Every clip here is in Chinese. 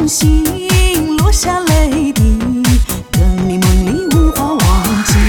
心落下泪滴，等你梦里无法忘记。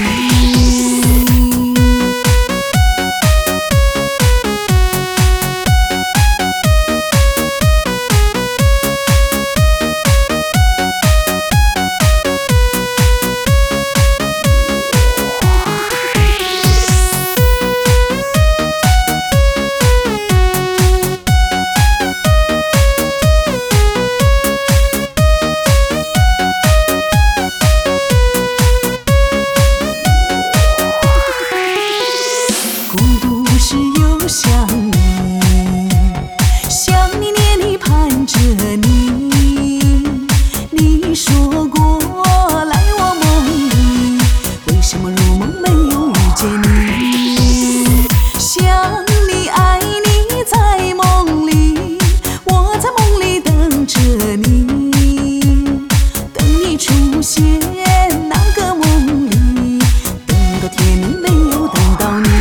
是又想你，想你念你盼着你。你说过来我梦里，为什么入梦没有遇见你？想你爱你在梦里，我在梦里等着你，等你出现那个梦里，等到天明没有等到你。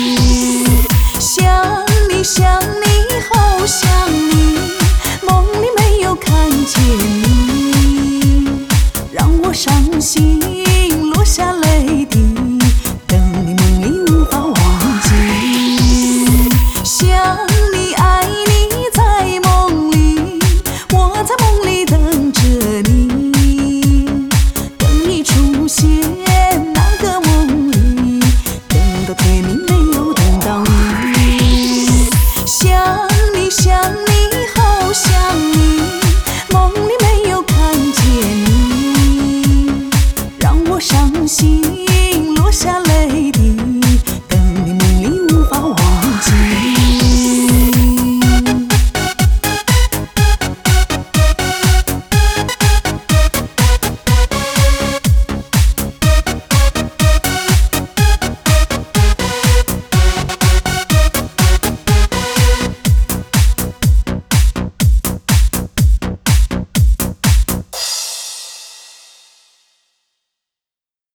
想你，好想你，梦里没有看见你，让我伤心落下泪滴，等你梦里无法忘记。想你爱你在梦里，我在梦里等着你，等你出现那个梦里，等到天明没有等到你。想你，好想你，梦里没有看见你，让我伤心。